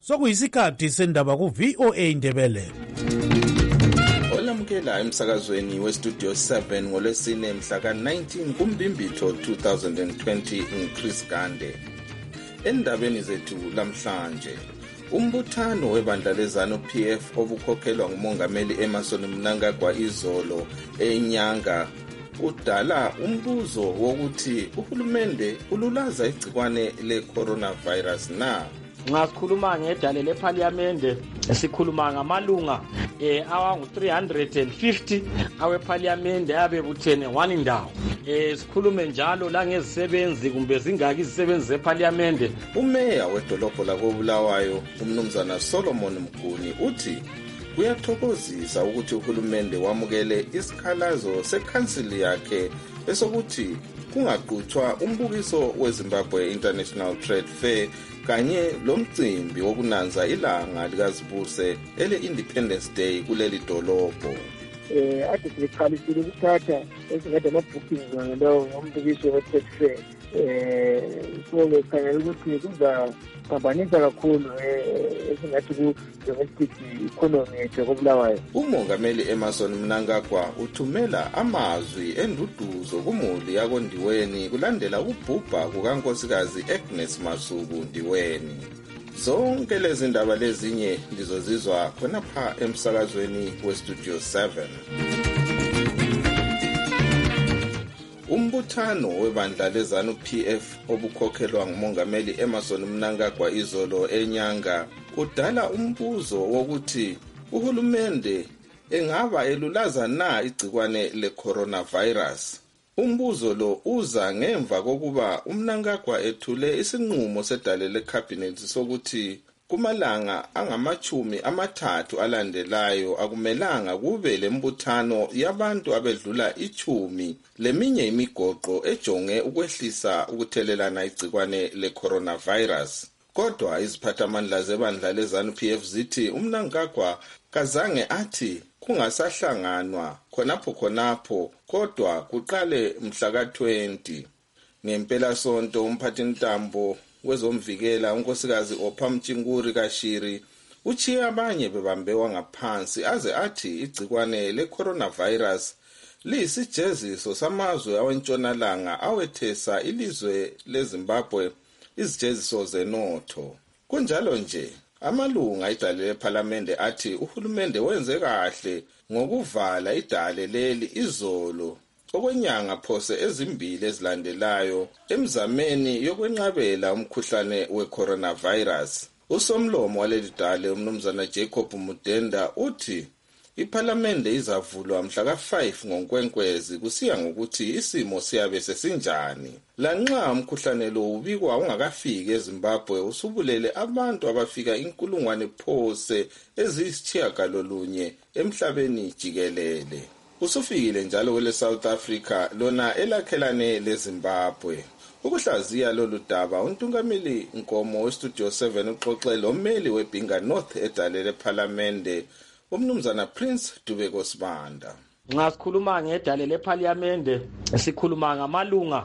Sokuyisikhathi sendaba ku-VOA Indebele. Olamukela emsakazweni westudio 7 ngolwesine mhla ka-19 kuMbimbitho 2020 nguChris Gande. Endabeni zethu lamhlanje, umbuthano webandla lezanu PF obukhokhelwa ngumongameli Emmerson Mnangagwa izolo enyanga udala umbuzo wokuthi uhulumende ululaza igcikwane le-coronavirus na. Nxa sikhuluma ngedale lephalamende sikhuluma ngamalunga awangu-350 awephalamende abebuthene one indawo. Sikhulume njalo langezisebenzi kumbe zingaki izisebenzi zephalamende. Umeya wedolobho lakoBulawayo umnumzana Solomon Mguni uthi kuyathokozisa ukuthi uhulumende wamukele isikhalazo sekhansili yakhe esokuthi kungaqhutshwa umbukiso weZimbabwe International Trade Fair kanye lomcimbi wokunanza ilanga likazibuse ele-Independence Day kuleli dolobho. Ade siqalisile ukuthatha esingathi ama-bookings ngalowo ngombukiso we-Trade Fair. So ngikhangela ukuthi kuzaphambanisa kakhulu esingathi ku-domestic economy yethu koBulawayo. Umongameli Emmerson Mnangagwa uthumela amazwi enduduzo kumuli yakoNdiweni kulandela ukubhubha kukankosikazi Agnes Masuku Ndiweni. Zonke lezi ndaba lezinye ndizozizwa khonapha emsakazweni westudio 7. Umbuthano webandla lezanu PF obukhokhelwa ngumongameli Emmerson Mnangagwa izolo enyanga udala umbuzo wokuthi uhulumende engaba elulaza na igcikwane le-coronavirus. Umbuzo lo uza ngemva kokuba uMnangagwa ethule isinqumo sedale lecabinet sokuthi kumalanga angama-30 alandelayo akumelanga kube lembuthano yabantu abedlula 10 leminye imigoqo ejonge ukwehlisa ukuthelelana igcikwane le-coronavirus. Kodwa iziphathamandla zebandla lezanu PF zithi uMnangagwa kazange athi kungasahlanganwa khonapho kodwa kuqale mhla ka-20 ngempela sonto. Umphathintambo wezomvikela unkosikazi Ophamtshinguri Kashiri uchiye abanye bebambewa ngaphansi aze athi igcikwane le-coronavirus liyisijeziso samazwe awentshonalanga awethesa ilizwe leZimbabwe izijeziso zenotho. Kunjalo nje amalunga idale lephalamende athi uhulumende wenze kahle ngokuvala idale leli izolo okwenyanga phose ezimbili ezilandelayo emzameni yokwenqabela umkhuhlane we-coronavirus. Usomlomo waleli dale umnumzana Jacob Mudenda uthi iphalamende izavulwa mhla ka-5 ngoNkwenkwezi kusiya ngokuthi isimo siyabe sesinjani. Lanxa umkhuhlane lo ubikwa ungakafiki eZimbabwe usubulele abantu abafika 1,000 phose eziyisitshiyagalolunye emhlabeni jikelele. Usufikile njalo kwele South Africa lona elakhelane leZimbabwe. Ukuhlaziya lolu daba untungameli Nkomo westudio 7 uxoxe lommeli weBhinga North edale lephalamende umnumzana Prince Dubeko Sibanda. Nxa sikhuluma ngedale lephalamende sikhuluma ngamalunga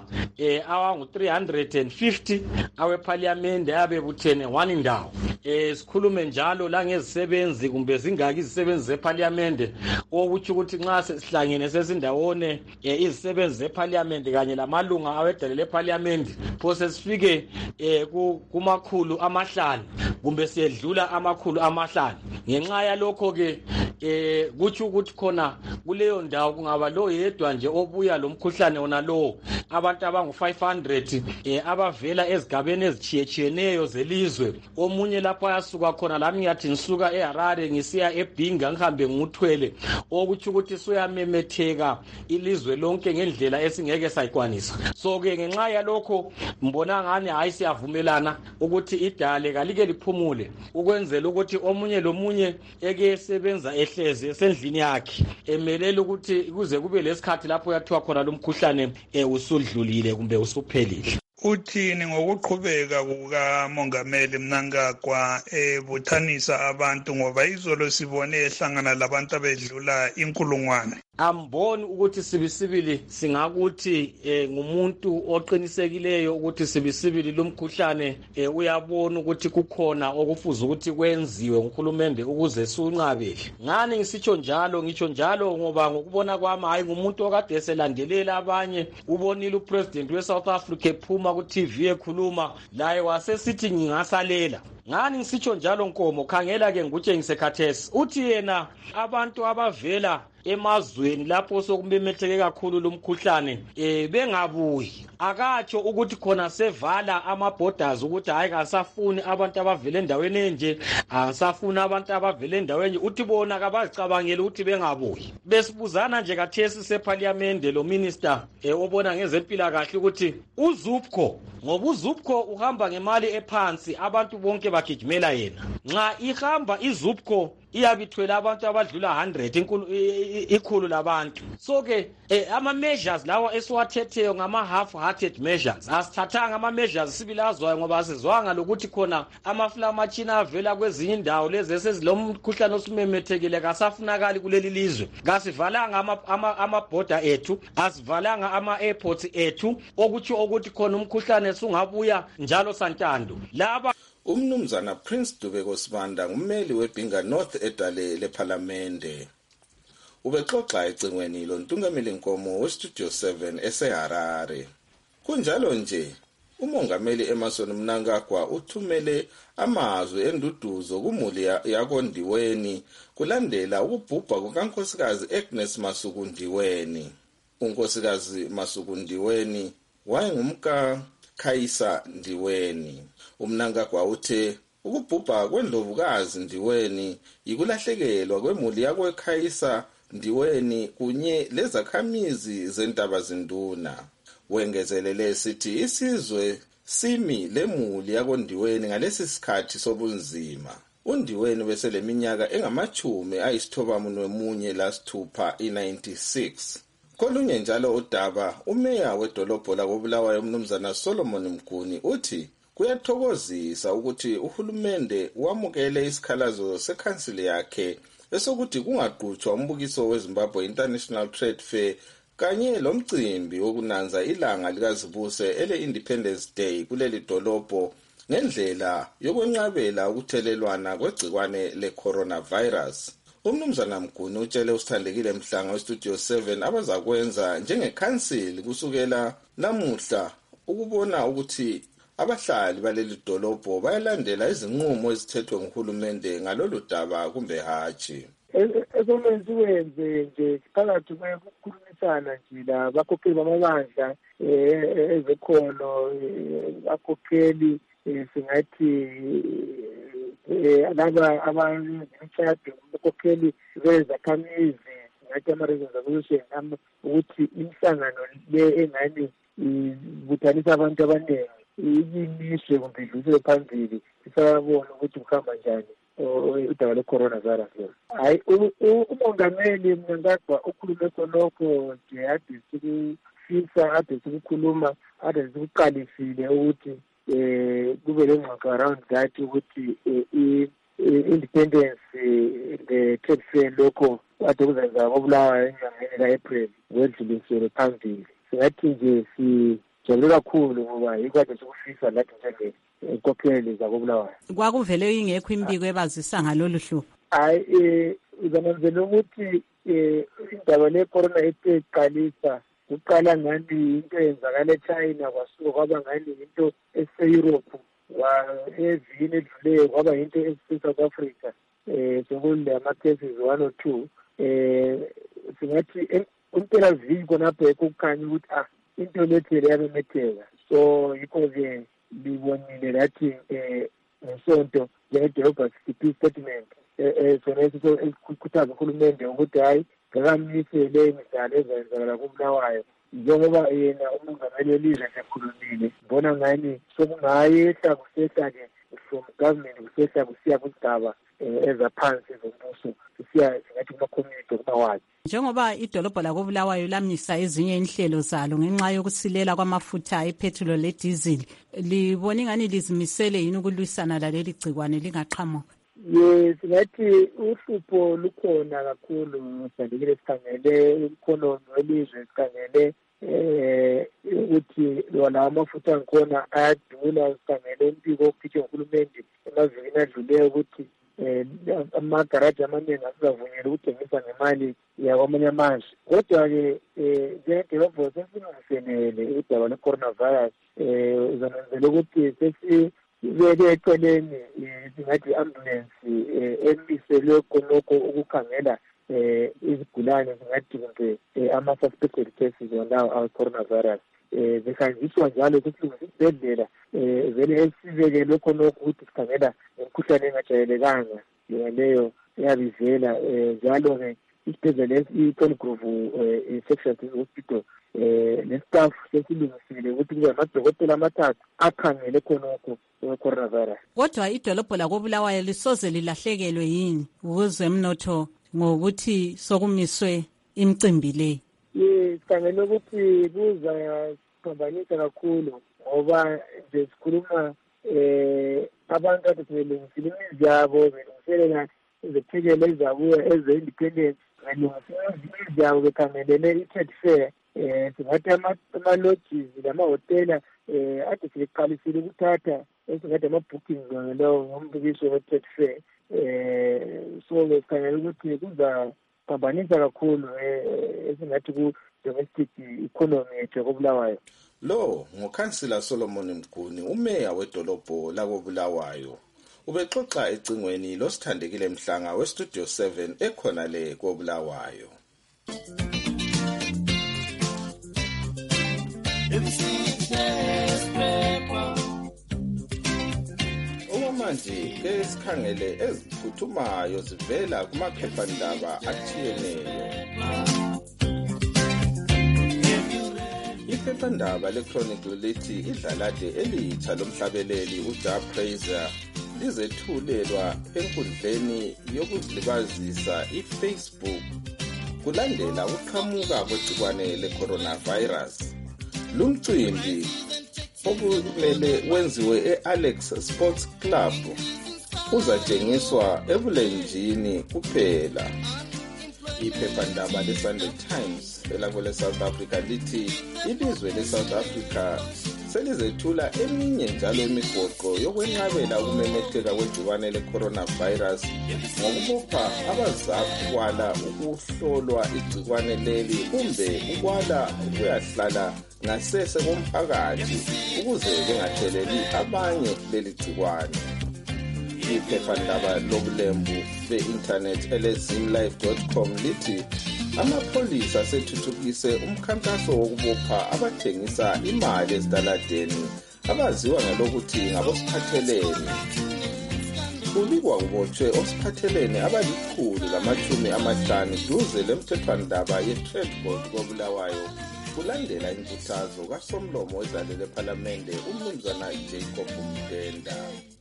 awangu-350 awephalamende abebuthene one indawo. Sikhulume njalo langezisebenzi kumbe zingaki izisebenzi zephalamende okuthi ukuthi nxa sihlangene sesindawone izisebenzi zephalamende kanye lamalunga awedale lephalamende phose sifike kumakhulu amahlanu kumbe siyedlula amakhulu amahlanu. Ngenxa yalokho ke kuthi ukuthi khona kuleyo ndawo kungaba lo yedwa nje obuya lo mkhuhlane wona lo abantu abangu-500 abavela ezigabeni ezitshiyetshiyeneyo zelizwe. Omunye lapho ayasuka khona lami ngiyathi ngisuka eHarare ngisiya eBhinga ngihambe nguthwele okuthi ukuthi suyamemetheka ilizwe lonke ngendlela esingeke sayikwanisa. So ke ngenxa yalokho mbona ngani hayi siyavumelana ukuthi idale kalike liphumule ukwenzela ukuthi omunye lomunye eke sebenza ehlezi esendlini yakhe emelela ukuthi kuze kube lesikhathi lapho yathiwa khona lo mkhuhlane usudlulile kumbe usuphelile. Uthini ngokuqhubeka kukamongameli Mnangagwa ebuthanisa abantu ngoba izolo sibone ehlangana labantu abedlula 1,000? amboni ukuthi sibisibili singakuthi ngumuntu oqinisekileyo ukuthi sibisibili lumkhuhlane uyabona ukuthi kukhona okufuze ukuthi kwenziwe nguhulumende ukuze sunqabele. Ngani ngisitsho njalo ngoba ngokubona kwami hayi ngumuntu okade eselandelela abanye. Ubonile upresident weSouth Africa ephuma ku TV ekhuluma laye wasesithi ngingasalela. Ngani ngisitsho njalo Nkomo, khangela ke ngutshengise khathesi uthi yena abantu abavela emazweni lapho sokumemetheke kakhulu lumkhuhlane bengabuyi. Akatsho ukuthi khona sevala ama-borders ukuthi hayi kasafuni abantu abavele endaweni enje, asafuni abantu abavele endaweni. Uthi bona kabazicabangele ukuthi bengabuyi. Besibuzana nje kathesi seParliament lo minister obona ngezempilakahle ukuthi uZupco, ngoba uZupco uhamba ngemali ephansi, abantu bonke bagijimela yena. Nxa ihamba iZupco iyabithwela abantu abadlula 100 ikhulu labantu. So ke ama measures lawa esiwathetheyo ngama half-hearted measures. Asithathanga ama measures sibilazwayo ngoba sizwanga lokuthi khona amaflamachina avela kwezinye indawo lezi esezilomkhuhlane osumemethekile kasafunakali kuleli lizwe. Kasivalanga ama border ethu, asivalanga ama airports ethu, ukuthi khona umkhuhlane sungabuya njalo santando. Laba Umnumzana Prince Dubeko Sibanda ngummeli weBhinga North edale lePhalamende. Ubexoxa ecingweni loNtungameli Nkomo weStudio 7 eseHarare. Kunjalo nje, umongameli Emmerson Mnangagwa uthumele amazwi enduduzo kumuli yakoNdiweni kulandela ukubhubha kukaNkosikazi Agnes Masuku Ndiweni. uNkosikazi Masuku Ndiweni wayengumka Khayisa Ndiweni. Umnangagwa uthe ukubhubha kwendlovukazi Ndiweni yikulahlekelwa kwemuli yakweKhayisa Ndiweni kunye lezakhamizi zentaba zinduna. Wengezelele sithi isizwe simi lemuli yakoNdiweni ngalesi sikhathi sobunzima. uNdiweni beseleminyaka engamachumi ayisithobamunye lasithupha i96. Kolunye njalo udaba, umeya wedolobho lakoBulawayo umnumzana Solomon Mguni uthi kuyathokozisa ukuthi uhulumende wamukele isikhalazo sekhansili yakhe esokuthi kungaqhutshwa umbukiso weZimbabwe International Trade Fair kanye lomcimbi wokunanza ilanga likazibuse ele-Independence Day kuleli dolobho ngendlela yokwenqabela ukuthelelwana kwegcikwane le-coronavirus. Umnumzana Mguni utshele usithandekile Mhlanga weStudio 7 abazakwenza njengekhansili kusukela namuhla ukubona ukuthi abahlali baleli dolobho bayalandela izinqumo ezithethwe nguhulumende ngalolu daba kumbe hatshi. Ezomenziwenze nje phakathi kwekukhulumisana nje labakhokheli bamabandla ezekholo, bakhokheli singathi laba abamtshado, bakhokheli bezakhamizi, singathi ama-Reasons Association, ukuthi imihlangano le engani ibuthanisa abantu abaningi iyimiswe kumbe idluliswe phambili isabona ukuthi kuhamba njani udaba lwe-coronavirus. Hayi, umongameli Mnangagwa ukhulume khonokho nje ade sikufisa, ade sikukhuluma, ade sikuqalisile ukuthi kube lengxoxo around that ukuthi i-independence the trade fair lokho ade kuzenza koBulawayo enyangeni ka-April wedluliselwe phambili. Singathi nje sijabule kakhulu ngoba yikho ade sikufisa lathi njengenkokheli zakoBulawayo. Kwakuvele ingekho imbiko ebazisa ngalolu hlupho? Hayi, uzananzela ukuthi indaba le-corona ethe iqalisa, kuqala ngani into eyenzakala eChina kwasuka kwaba ngani into ese-Europe, evini edluleyo kwaba into ese-South Africa, sekule ama-cases 1 or 2. Singathi impela viki khonapho kukhanya ukuthi into lethele yamemetheka. So yikho-ke libonile lathi ngesonto njengedolobha sikhiphe statement sona esikhuthaza uhulumende ukuthi hayi ngakamisele imidlalo ezayenzakala koBulawayo, njengoba yena umongameli welizwe esekhulumile. Ngibona ngani sokungayehla kusehla-ke from government kusehla kusiya kuzigaba ezaphansi zombuso, singathi kuma-community kumawadi. Njengoba idolobho lakoBulawayo lamisa ezinye inhlelo zalo ngenxa yokusilela kwamafutha epetrol le diesel, libona ingani lizimisele yini ukulwisana laleli gcikwane lingaqhamuka? singathi uhlupho lukhona kakhulu sandikile sikhangele ikhonomi welizwe sikhangele ukuthi wona amafutha angikhona ayadula sikhangele umbiko okhitshwe nguhulumende emavikini adluleyo ukuthi amagaraji amaningi asizavunyelwa ukuthengisa ngemali yakwamanye amazwe. Kodwa-ke njengedelobho sesilungiselele udaba lwe-coronavirus uzanenzela ukuthi sesibeke eceleni singathi i-ambulensi emiselwe khonokho ukukhangela izigulane singathi kumbe ama-suspected cases walawo awe-coronavirus. Zihanjiswa njalo sesilungisa isibhedlela vele esibekelwe khonokho ukuthi sikhangela imikhuhlane engajayelekanga leyo eyabivela njalo-ke isibhedlela i-Tony Grove Infectious Disease Hospital nestaff sesilungisile ukuthi kube amadokotela amathathu akhangele khonokho we-coronavirus. Kodwa idolobho lakoBulawayo lisoze lilahlekelwe yini kwezemnotho ngokuthi sokumiswe imicimbi le? Sikhangele ukuthi kuzaphambanisa kakhulu ngoba nje sikhuluma abantu kade sebelungisile imizi yabo belungiselela izephekelo ezabuya eze-independence belungisile imizi yabo bekhangelele i-trade fair. Singathi ama-lodges lamahhotela ade sebeqalisile ukuthatha esingathi ama-bookings ngaleyo ngombukiso we-trade fair. So sikhangele ukuthi kuzaphambanisa kakhulu esingathi ku-domestic economy yethu yakoBulawayo. Lo ngukhansila Solomon Mguni, umeya wedolobho lakoBulawayo. Ubexoxa ecingweni losithandekile Mhlanga weStudio 7 ekhona le koBulawayo. Okwamanje ke sikhangele eziphuthumayo zivela kumaphephandaba atshiyeneyo. Iphephandaba le-Chronicle lithi idlalade elitsha lomhlabeleli uJa Praiser lizethulelwa enkundleni yokuzilibazisa iFacebook kulandela ukuqhamuka kwegciwane le-coronavirus. Lumcimbi okumele wenziwe e-Alex Sports Club uzatshengiswa ebulenjini kuphela. Iphephandaba le-Sunday Times elakwele South Africa lithi ilizwe le-South Africa selizethula eminye njalo imigoqo yokwenqabela ukumemetheka kwegciwane le-coronavirus ngokubopha abazakwala ukuhlolwa igciwane leli kumbe ukwala ukuyahlala ngasese komphakathi ukuze bengatheleli abanye leli gciwane. Iphephandaba lobulembu be-internet elezimlife.com lithi amapholisa asethuthukise umkhankaso wokubopha abathengisa imali ezitaladeni abaziwa ngalokuthi ngabosiphathelene. Kubikwa kubotshwe osiphathelene abali-150 duze lemthethwandaba ye-Tredgold koBulawayo kulandela inkuthazo kasomlomo wezalele ephalamende uMnumzana Jacob Mdenda.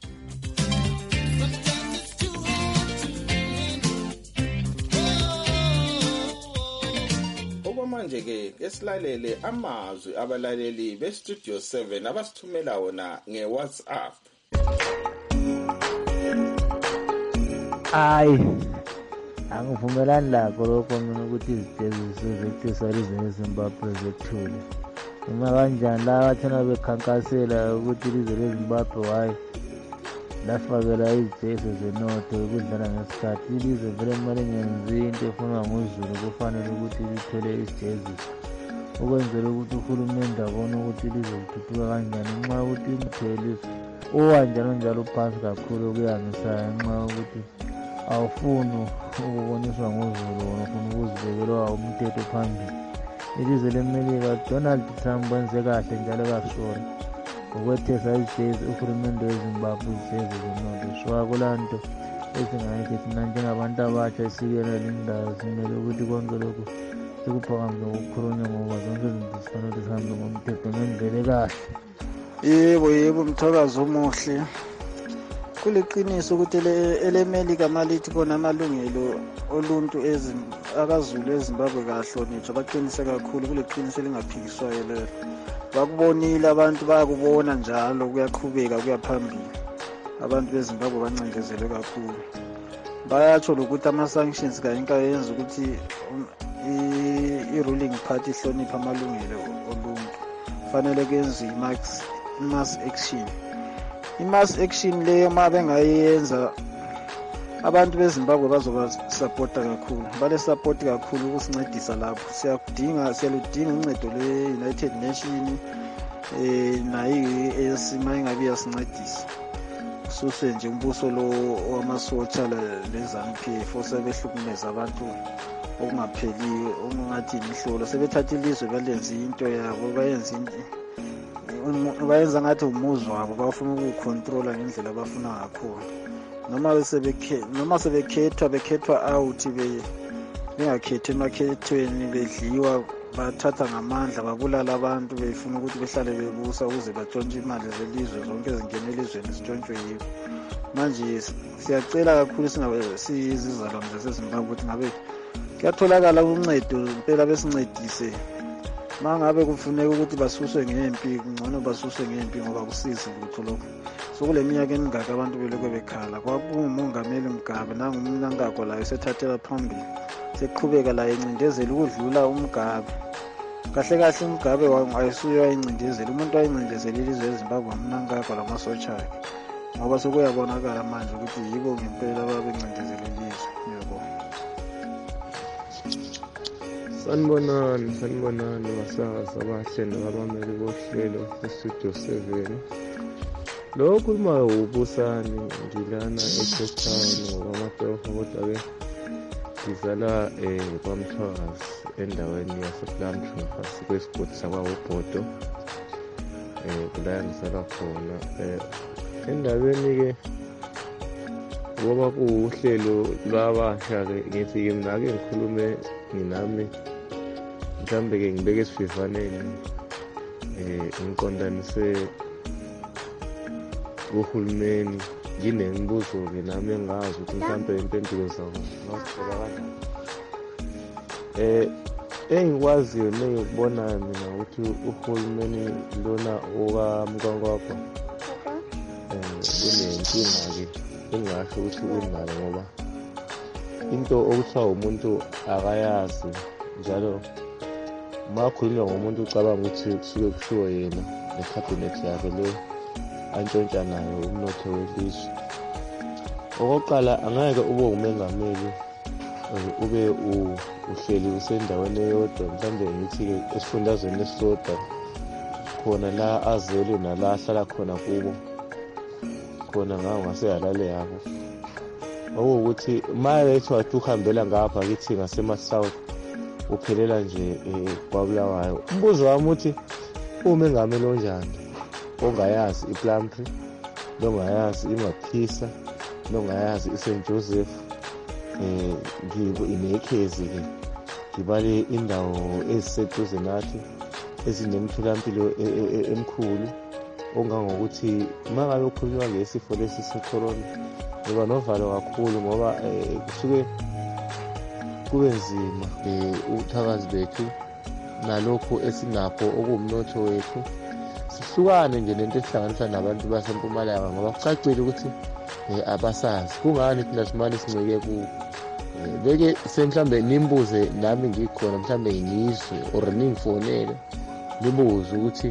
Okwamanje ke esilalele amazwi abalaleli beStudio 7 abasithumela wona ngeWhatsApp. Angivumelani lakho lokho mina ukuthi iziteziso zokuthiswa ilizwe leZimbabwe zethule. Noma kanjani la bathana bekhankasela ukuthi ilizwe leZimbabwe hayi lafakela iziteziso zenotho ukudlala ngesikhathi. Ilizwe vele kumele ngenzi into efunwa nguzulu kufanele ukuthi lithole iziteziso ukwenzela ukuthi uhulumende abone ukuthi ilizwe lithuthuka kanjani nxa ukuthi imthelisi owanjalo njalo phansi kakhulu kuyangisayo nxa ukuthi awufuni ukuboniswa nguzulu ufuna ukuzibekelwa umthetho phambili. Ilizwe leMelika Donald Trump wenze kahle njalo kasora ukwethesa izitezi uhulumende weZimbabwe izitezi zenotho. So akulanto esingayithi thina njengabantu abatsha esikele lindawo simele ukuthi konke lokhu sikuphakamise ukukhulunywa ngoba zonke izinto zifanele zihambe ngomthetho ngendlela kahle. Yebo mthokazi omuhle. Kuliqiniso ukuthi eleMelika malithi bona amalungelo oluntu akazulu eZimbabwe kahlonitshwa baqinise kakhulu. Kuliqiniso lingaphikiswayo lelo. Bakubonile abantu bayakubona njalo kuyaqhubeka kuyaphambili. abantu beZimbabwe bancengezelwe kakhulu. Bayatsho ukuthi ama-sanctions kayenza ukuthi i-ruling party ihloniphe amalungelo oluntu. Fanele kenze i-mass action. I-mass action leyo uma bengayenza abantu beZimbabwe bazobasapota kakhulu. Bale-support kakhulu ukusincedisa lapho. Siyaludinga uncedo lwe-United Nations nayi-ANC uma ingabe iyasincedisa. Kususwe nje umbuso lo wamasotsha le-ZANU-PF osebehlukumeza abantu okungapheliyo, okungathi imihlolo. Sebethatha ilizwe balenze into yabo, bayenza ngathi umuzi wabo, bafuna ukuwukhontrola ngendlela abafuna ngakhona. Noma bekhethwa out bengakhethi emakhethweni, bedliwa, bathatha ngamandla, babulala abantu befuna ukuthi behlale bebusa ukuze batshontshe imali zelizwe zonke ezingena elizweni zitshontshwe yibo. Manje siyacela kakhulu sizizalwane zaseZimbabwe ukuthi ngabe kuyatholakala uncedo impela besincedise. Uma ngabe kufuneka ukuthi basuswe ngempi, kungcono basuswe ngempi ngoba kusizi lutho lokho. Sokule minyaka emingaka abantu belokhu bekhala. Kwakungumongameli Mugabe nangumnangagwa layo sethathela phambili. Seqhubeka la incindezela ukudlula uMugabe. Kahle kahle uMugabe wayisuye wayincindezela. Umuntu wayincindezela ilizwe leZimbabwe umnangagwa lamasotsha akhe. Ngoba sokuyabonakala manje ukuthi yibo ngempela ababencindezela ilizwe. Ngiyabonga. Sanibonani basazi abahle nabameli bohlelo eStudio 7. Lo khulumayo ubusani ngilana eCape Town ngokwamatofa kodwa-ke ngizala kwaMthwazi endaweni yasePlumtree phasi kwesigodi sakwaWobhodo kulaya ngisala khona. Endabeni-ke ngoba kuwuhlelo lwabasha-ke ngithi-ke mina-ke ngikhulume nginami mhlawumbe-ke ngibeke esivivaneni ngiqondanise kuhulumeni nginemibuzo-ke nami engazi ukuthi mhlawumbe impendulo zabo ngazithola kanjani. Engikwaziyo nengikubonayo mina ukuthi uhulumeni lona okaMkwakwakwa kunenkinga-ke engingasho ukuthi unayo ngoba into okuthiwa umuntu akayazi njalo uma khulunywa ngomuntu ucabanga ukuthi kusuke kushiwo yena nekhabhinethi yakhe le antshontsha nayo umnotho welizwe. Okokuqala angeke ube umengameli ube uhleli usendaweni eyodwa, mhlawumbe ngithi-ke esifundazweni esisodwa khona la azelwe nala ahlala khona kubo khona ngawo ngaseyalale yabo. Okuwukuthi uma ethiwa uhambela ngapha kithi ngasema-South uphelela nje kwaBulawayo. Umbuzo wami uthi umengameli onjani ongayazi iPlumtree, longayazi iMaphisa, longayazi iSt Joseph, nginekhezi-ke ngibale indawo eziseduze nathi ezinemitholampilo emkhulu ongangokuthi uma ngabe ukhulunywa ngesifo lesi se-corona ngoba novalo kakhulu ngoba kusuke kube nzima ubuthakazi bethu nalokhu esinakho okuwumnotho wethu sihlukane nje lento esihlanganisa nabantu baseMpumalanga ngoba kucacile ukuthi abasazi kungani thina simane sincike kubo. Beke semhlambe nimbuze nami ngikhona mhlambe ngizwe or ningifonele nibuze ukuthi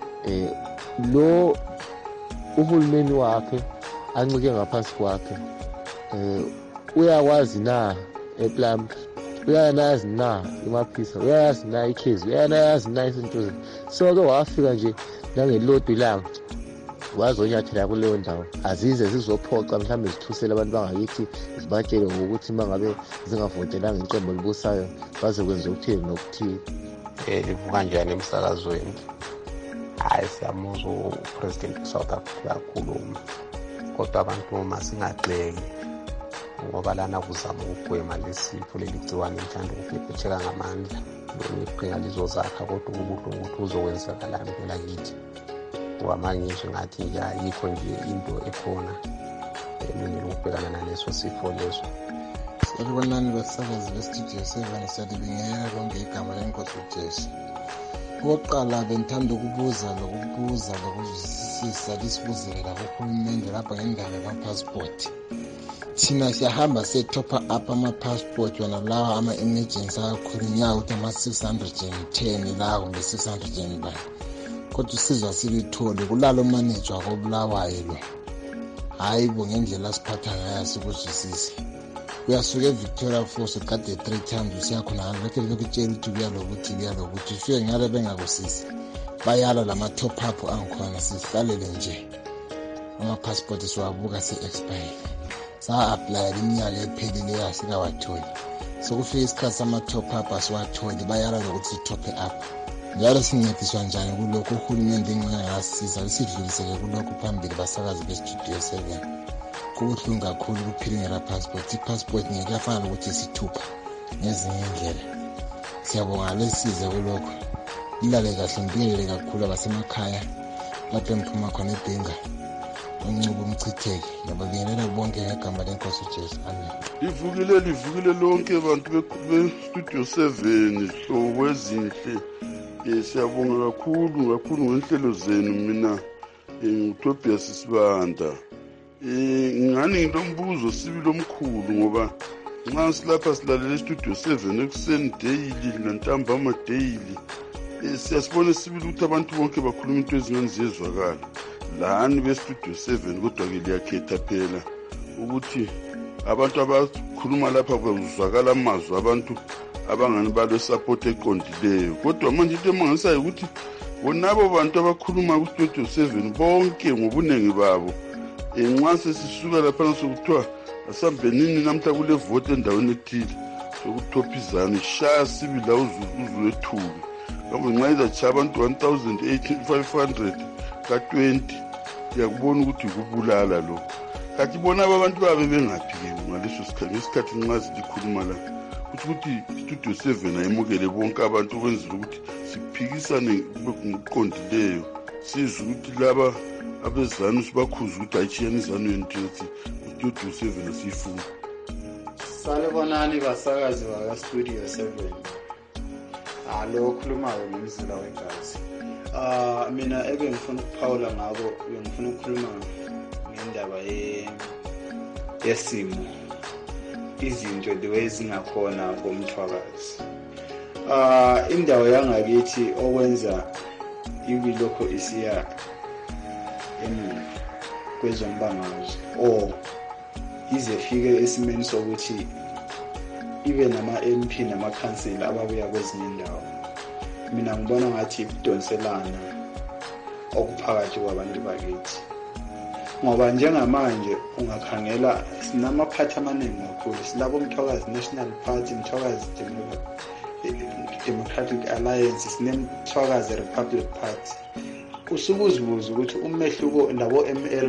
lo uhulumeni wakhe ancike ngaphansi kwakhe uyakwazi na ePlumtree, uyanazi na iMaphisa, uyayazi na ikhezi, uyayazi na iSt. So-ke wafika nje nangelodwa ilanga wazonyathela kuleyo ndawo azize zizophoqa mhlawumbe zithusele abantu bangakithi zibatshele ngokuthi uma ngabe zingavotelanga iqembu elibusayo bazokwenza okuthile nokuthile. Livuka njani emsakazweni? Hayi, siyamuzwa uPresident South Africa akhuluma kodwa abantu masingagxeki ngoba lana kuzama ukugwema lesifo leligciwane mhlawumbe ukubhebhetheka ngamandla iqhinga lizozakha kodwa ubuhlungu ukuthi uzokwenzakalani phela kithi. Kwamanye ngathi ayikho nje into ekhona elungile ukubhekana naleso sifo leso. Sanibonani basakazi beStudio 7, siyalibingelela konke igama lenkosi uJesu. Okokuqala bengithanda ukubuza lokuzwisisa lisibuzele lakuhulumende lapha ngendaba yama-passport. Thina siyahamba sethopa up ama-passport wona lawa ama-emergency akhulunywa ukuthi ama-610 la kumbe 600 bani. Kodwa usizwa silithole kulalo manejwa kobulawayo lo. Hayi bo ngendlela siphatha ngayo sikuzwisise. Uyasuke eVictoria Falls kade 3 times usiyakhona lokho lokutshela ukuthi kuyalokuthi ufike ngale bengakusisi. Bayala lama top up angikhona sihlalele nje. Ama-passport siwabuka se-expire. Sa-apply iminyaka ephelile yasikawatholi. Sokufika isikhathi sama-top up asiwatholi bayala lokuthi sithope up. Njalo sincediswa njani kulokho uhulumende engingasiza sidlulisele kulokho phambili basakazi bestudio 7. Kubuhlungu kakhulu ukuphilingela passport. I-passport ngeke yafana nokuthi isithupha ngezinye indlela. Siyabonga lesize kulokho. Ilale kahle mpilele kakhulu abasemakhaya lapho emphuma khona eBhenga. Uncubo umchitheke nababingelela bonke ngegama lenkosi uJesu. Amen. Livukile lonke abantu bestudio 7 hlobo ezinhle. Siyabonga kakhulu ngenhlelo zenu mina uTobias Sibanda. Ngani nginombuzo sibili omkhulu ngoba nxa silapha silalela studio 7 ekuseni daily nantambama daily siyasibona sibili ukuthi abantu bonke bakhuluma into ezingani ziyezwakala lani bestudio 7 kodwa ke liyakhetha phela ukuthi abantu abakhuluma lapha bazwakala amazwi abantu abangani balo support eqondileyo kodwa manje into emangisayo ukuthi bonabo bantu abakhuluma ku studio 7 bonke ngobunengi babo nxa sesisuka lapha sokuthiwa asambenini namhla kule vote endaweni ethile sokuthopha shaya sibili la uzulu ethubi ngoba nxa izachaya abantu 1500 ka20 yakubona ukuthi kubulala lo kathi bona abantu babe bengaphike ngaleso sikhathi nxa sikhuluma la ukuthi studio 7 ayimukele bonke abantu kwenzela ukuthi siphikisane ngokuqondileyo sizwe ukuthi laba abezanu sibakhuza ukuthi ayitshiyana izanu yenithi studio 7 asiyifuna. Salibonani basakazi baka studio 7. Lo khulumayo nomzila wegazi. Mina ebengifuna ukuphawula ngabo bengifuna ukukhuluma ngendaba yesimo izinto the way zingakhona komthwakazi. Indawo yangakithi okwenza ibilokho isiya kwezombangazwe ize fike esimeni sokuthi ibe nama-MP namakhansela ababuya kwezinye indawo. Mina ngibona ngathi kudonselana okuphakathi kwabantu bakithi ngoba njengamanje ungakhangela sinamaphathi amaningi kakhulu. Silabo Mthwakazi National Party, Mthwakazi Democratic Alliance, sinemthwakazi Republic Party. Usuke uzibuza ukuthi umehluko labo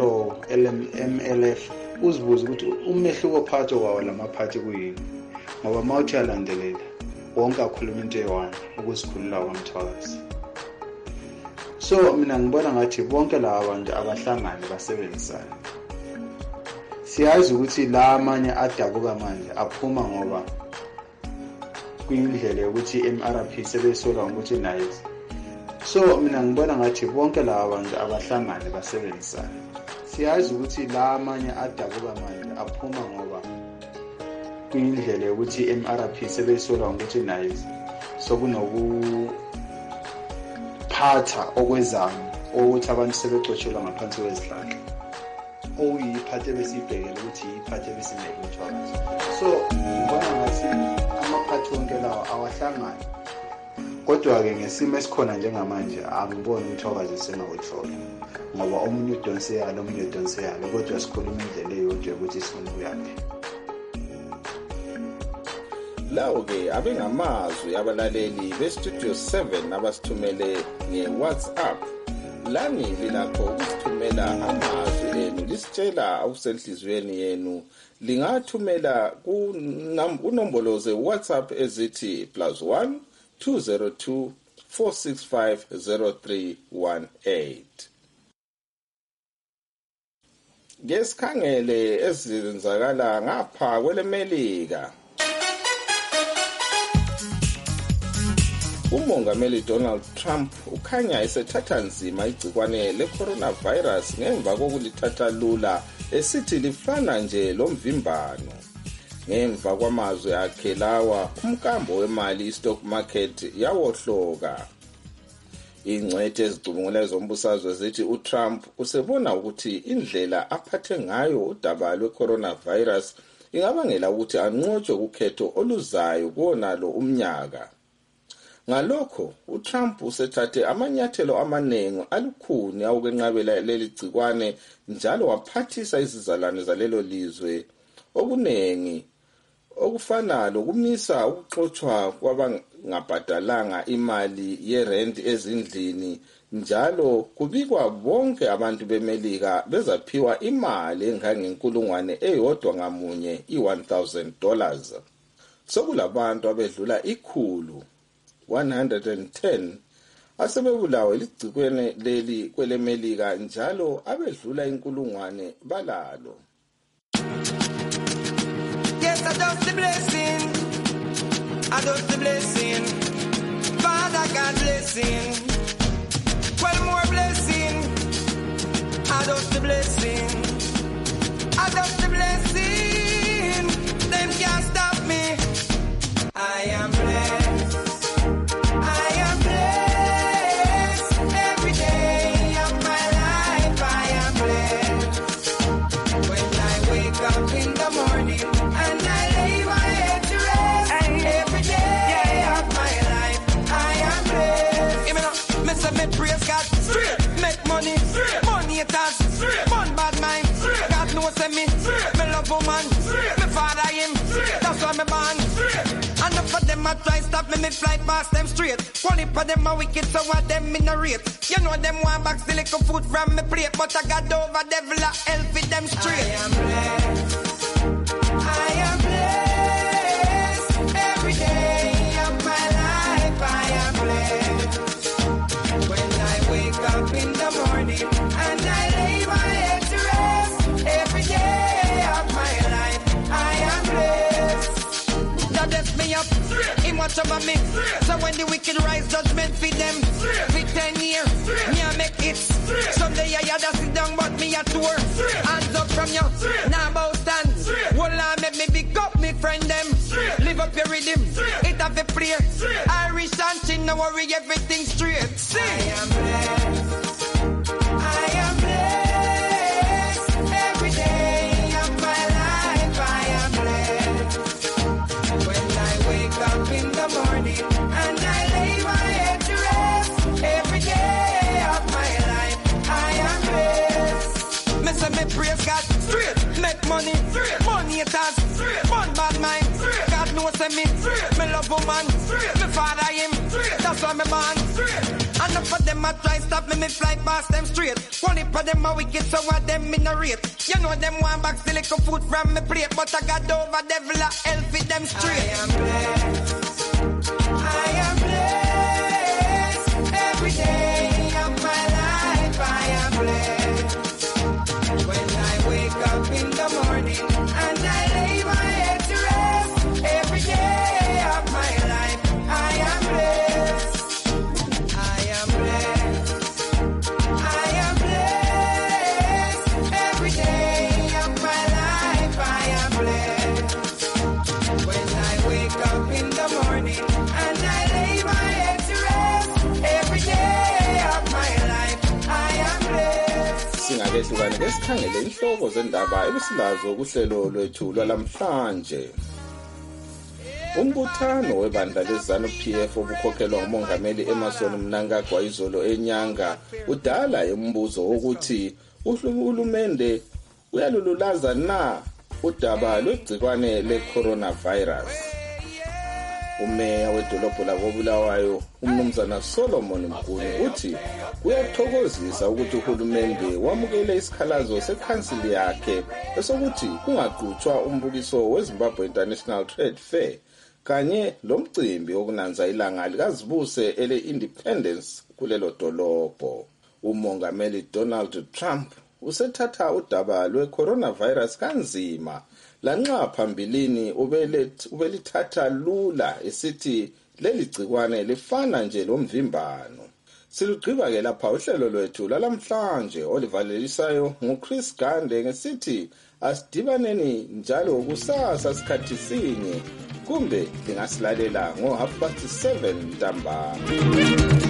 MLF uzibuza ukuthi umehluko phakathi kwawo lamaphathi kuyini ngoba mawuthi yalandelela wonke akhuluma into eyi-one ukuzikhulula kwamthwakazi. So mina ngibona ngathi bonke laba bantu abahlangane basebenzisane. Siyazi ukuthi la amanye adabuka manje aphuma ngoba kuyindlela yokuthi MRP sebesola ukuthi nice. So mina ngibona ngathi bonke laba bantu abahlangane basebenzisane. Siyazi ukuthi la amanye adabuka manje aphuma ngoba kuyindlela yokuthi MRP sebesola ukuthi nice. So kunokuphatha okwezamo ukuthi abantu sebecotshelwa ngaphansi kwezihlahla. Okuyiphathe besibhekele ukuthi yiphathe besineke umthwakazi. So ngibona ngathi amaphathi wonke lawo awahlangane. Kodwa-ke ngesimo esikhona njengamanje angiboni umthwakazi sengawuthola ngoba omunye udonseyalo omunye udonseyalo kodwa sikhuluma indlela eyodwa ukuthi sifuna ukuyaphi. Lawo-ke abengamazwi abalaleli bestudio 7 abasithumele nge-WhatsApp. Lani lilakho ukusithumela amazwi enu lisitshela akusenhliziyweni yenu. Lingathumela kunombolo ze-WhatsApp ezithi +1 202 465 0318. Ngesikhangele ezenzakala ngapha kwelemelika. umongameli Donald Trump ukhanya esethatha nzima igcikwane le-coronavirus ngemva kokulithatha lula esithi lifana nje lomvimbano. Ngemva kwamazwi akhe lawa, umkambo wemali stock market yawohloka. Ingcwethe ezicubungula zombusazwe zithi uTrump usebona ukuthi indlela aphathe ngayo udaba lwe-coronavirus ingabangela ukuthi anqotshwe kukhetho oluzayo kuwonalo umnyaka. Ngalokho, uTrump usethathe amanyathelo amaningi alukhuni awukwenqabela leli gcikwane njalo waphathisa izizalwane zalelo lizwe okuningi okufana lokumisa ukuxoxwa kwabangabhadalanga imali yerent ezindlini, njalo kubikwa bonke abantu beMelika bezaphiwa imali engangenkulungwane eyodwa ngamunye $1,000. Sokulabantu abedlula 110 asebebulawe ligcikwane leli kweleMelika, njalo abedlula inkulungwane balalo. Yes, I just the blessing. I just the blessing. Father God blessing. 12 more blessing. I just the blessing. I just the blessing. Them can't stop me. I am blessed. I am blessed. Every day of my life I am blessed. When I wake up in the morning and I lay my head to rest, every day of my life I am blessed. Give me now, me say me praise God straight, make money, money it has, fun bad mind, God knows me love woman, me father him, that's why me born. And enough of them a try stop me fly past them straight. One heap of them a wicked, so what them in a rate. You know them want back the little food from me plate, but I got over devil a hell with them straight. I am blessed. I am blessed. Every day of my life I am blessed. When I wake up in the morning and I lay my head to rest, every day of my life I am blessed. That bless me up, him watch over me. So when the wicked rise, judgment feed them. For 10 years, me a make it. Someday I had to sit down, but me a tour. Hands up from you, now bow stand. Well, I make me big up me friend them. Live up your rhythm, it have a play. Irish and chin, no worry, everything straight. See, I am blessed. I am blessed. Every day of my life I am blessed. When I wake up in the morning and I lay my head to rest, every day of my life I am blessed. Me say me praise God straight, make money, money it has, fun bad mind, God knows me love woman, me father him, that's why me born. And enough of them a try stop me fly past them straight. One heap of them a wicked, so what them in a rate. You know them want back the little food from me plate, but I got over devil a hell with them straight. I am blessed. I am blessed. Every day of my life I am blessed. When I wake up in the morning and I lay my head to rest, every day of my life I am blessed. I am blessed. I am blessed. Every day of my life I am blessed. When I wake up in the morning and I lay my head to rest, every day of my life I am blessed. Singakehlukane kesikhangele inhloko zendaba ebisilazo kuhlelo lwethu lwalamhlanje. Umbuthano webandla leZANU-PF obukhokhelwa ngumongameli Emmerson Mnangagwa izolo eNyanga udala umbuzo wokuthi uhulumende uyalululaza na udaba lwegcikwane le-coronavirus. Umeya wedolobho lakoBulawayo uMnumzana Solomon Mkhunu uthi kuyathokozisa ukuthi uhulumende wamukele isikhalazo sekhansili yakhe esokuthi kungaqhutshwa umbukiso weZimbabwe International Trade Fair kanye lomcimbi wokunanza ilanga likazibuse ele-Independence kulelo dolobho. Umongameli Donald Trump usethatha udaba lwe-coronavirus kanzima lanxa phambilini ubelithatha lula esithi leli gcikwane lifana nje lomvimbano. Silugqiba ke lapha uhlelo lwethu lalamhlanje olivalelisayo nguChris Gande ngesithi asidibaneni njalo kusasa sikhathi sinye kumbe lingasilalela ngo 7:30 ntambama.